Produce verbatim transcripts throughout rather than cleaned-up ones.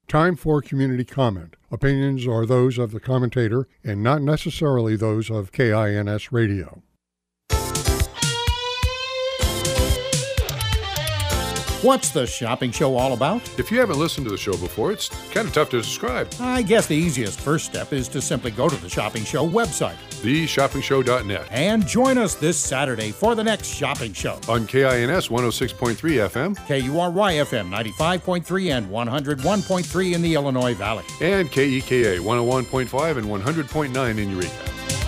Time for community comment. Opinions are those of the commentator and not necessarily those of K I N S Radio. What's the shopping show all about? If you haven't listened to the show before, it's kind of tough to describe. I guess the easiest first step is to simply go to the Shopping Show website. the shopping show dot net. And join us this Saturday for the next shopping show. On K I N S one oh six point three F M. K U R Y F M ninety-five point three and one oh one point three in the Illinois Valley. And K E K A one oh one point five and one hundred point nine in Eureka.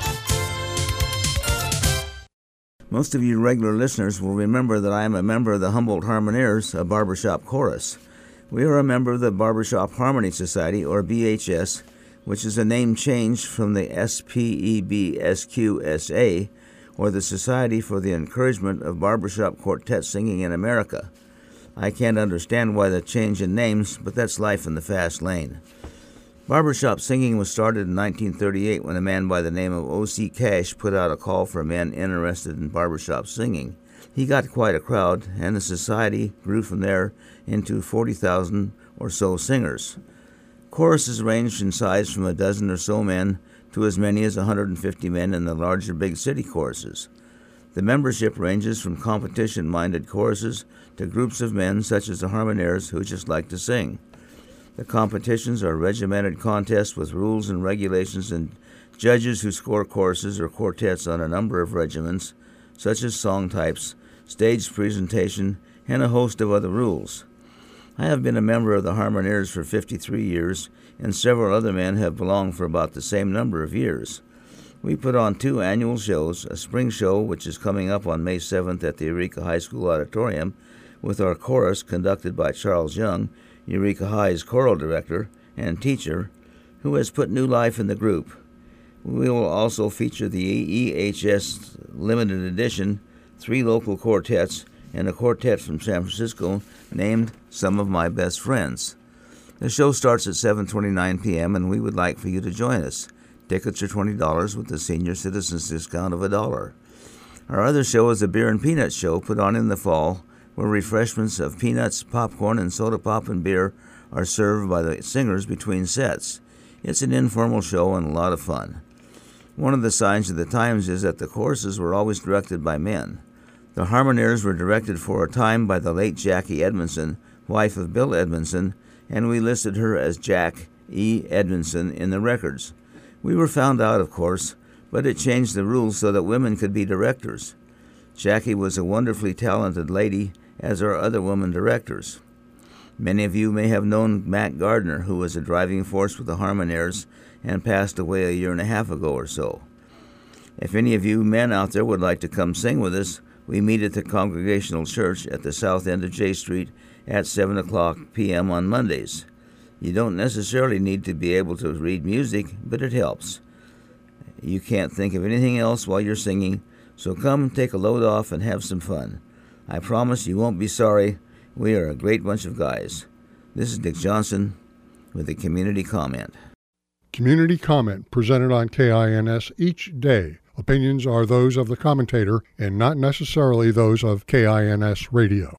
Most of you regular listeners will remember that I am a member of the Humboldt Harmoniers, a barbershop chorus. We are a member of the Barbershop Harmony Society, or B H S, which is a name change from the S P E B S Q S A, or the Society for the Encouragement of Barbershop Quartet Singing in America. I can't understand why the change in names, but that's life in the fast lane. Barbershop singing was started in nineteen thirty-eight when a man by the name of O C Cash put out a call for men interested in barbershop singing. He got quite a crowd, and the society grew from there into forty thousand or so singers. Choruses ranged in size from a dozen or so men to as many as one hundred fifty men in the larger big city choruses. The membership ranges from competition-minded choruses to groups of men such as the Harmoniers who just like to sing. The competitions are regimented contests with rules and regulations and judges who score choruses or quartets on a number of regiments, such as song types, stage presentation, and a host of other rules. I have been a member of the Harmoniers for fifty-three years, and several other men have belonged for about the same number of years. We put on two annual shows, a spring show, which is coming up on May seventh at the Eureka High School Auditorium, with our chorus conducted by Charles Young, Eureka High's choral director and teacher, who has put new life in the group. We will also feature the E H S limited edition, three local quartets, and a quartet from San Francisco named Some of My Best Friends. The show starts at seven twenty-nine p.m., and we would like for you to join us. Tickets are twenty dollars with a senior citizens discount of a dollar. Our other show is a Beer and Peanuts show put on in the fall, where refreshments of peanuts, popcorn, and soda pop and beer are served by the singers between sets. It's an informal show and a lot of fun. One of the signs of the times is that the choruses were always directed by men. The Harmoniers were directed for a time by the late Jackie Edmondson, wife of Bill Edmondson, and we listed her as Jack E. Edmondson in the records. We were found out, of course, but it changed the rules so that women could be directors. Jackie was a wonderfully talented lady, as are other women directors. Many of you may have known Matt Gardner, who was a driving force with the Harmoniers and passed away a year and a half ago or so. If any of you men out there would like to come sing with us, we meet at the Congregational Church at the south end of J Street at seven o'clock p.m. on Mondays. You don't necessarily need to be able to read music, but it helps. You can't think of anything else while you're singing, so come take a load off and have some fun. I promise you won't be sorry. We are a great bunch of guys. This is Dick Johnson with a community comment. Community comment presented on K I N S each day. Opinions are those of the commentator and not necessarily those of K I N S Radio.